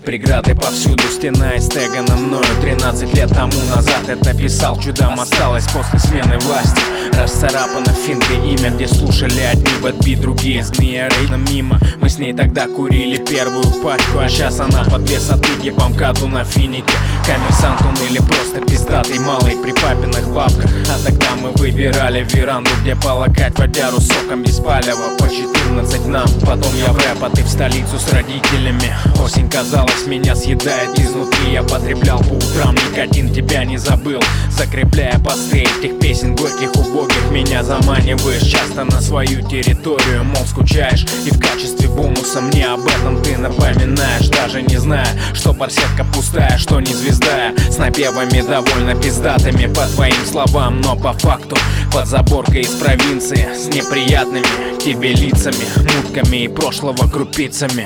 Преграды повсюду, стена из тега на мною. 13 лет тому назад это писал, чудом осталось после смены власти. Расцарапано финкой имя, где слушали одни бэтби, другие змеи рейдом мимо. Мы с ней тогда курили первую пачку, а сейчас она под вес отыги по МКАДу на финике. Коммерсант он или просто пиздатый малый при папиных бабках. А тогда мы выбирали веранду, где полакать водяру соком без палева. По 14 нам, потом я в рэп, а ты в столицу с родителями. Осень, казалось, меня съедает изнутри. Я потреблял по утрам никотин, тебя не забыл. Закрепляя посты этих песен горьких, убогих, меня заманиваешь часто на свою территорию. Мол, скучаешь, и в качестве бонуса мне об этом ты напоминаешь. Даже не зная, что барсетка пустая, что не звезда. С напевами довольно пиздатыми по твоим словам, но по факту под заборкой из провинции с неприятными тебе лицами, мутками и прошлого крупицами.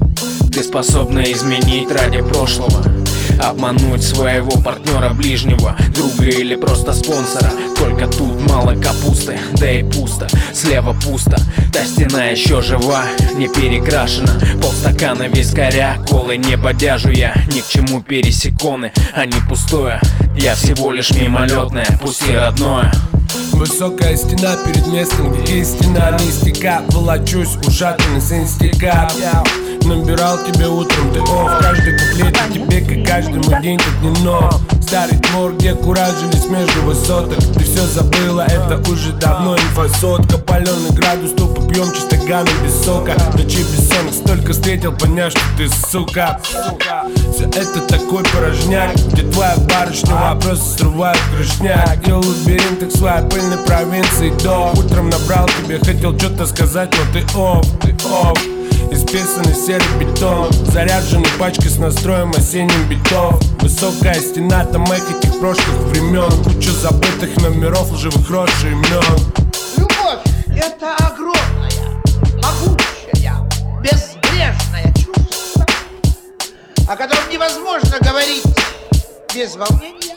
Ты способна изменить ради прошлого, обмануть своего партнера ближнего, друга или просто спонсора. Только тут мало капусты, да и пусто. Слева пусто, та стена еще жива, не перекрашена. Полстакана вискаря, колы не бодяжу я. Ни к чему пересеконы, а не пустое. Я всего лишь мимолетное, пусть и родное. Высокая стена перед местом, где истина не стека. Волочусь, ушатанный с инстика. Набирал тебе утром, ты офф. Каждый куплет тебе, как каждый мой день, тут не нов. Старый двор, где куражились между высоток. Ты все забыла, это уже давно инфосотка. Паленый градус, то попьем чисто ганом без сока. Ночи бессонных столько встретил, поняв, что ты сука. Все это такой порожняк, где твоя барышня вопросы срывают крышняк. Я в лабиринтах своей пыльной провинции до. Утром набрал тебе, хотел что-то сказать, но ты офф. Исписанный серый бетон, заряженный пачкой с настроем осенних битов. Высокая стена там этих прошлых времен. Куча забытых номеров, лживых рож и имен. Любовь — это огромное, могучее, безбрежное чувство, о котором невозможно говорить без волнения.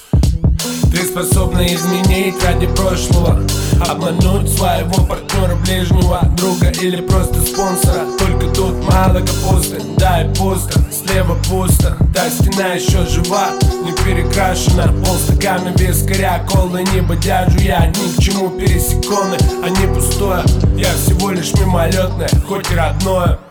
Ты способна изменить ради прошлого, обмануть своего партнера ближнего, друга или просто спонсора. Только тут мало капусты, да и пусто. Слева пусто, та стена еще жива, не перекрашена. Полстакана вискаря, колы не бодяжу я. Ни к чему пересеконы, а не пустое. Я всего лишь мимолетное, хоть и родное.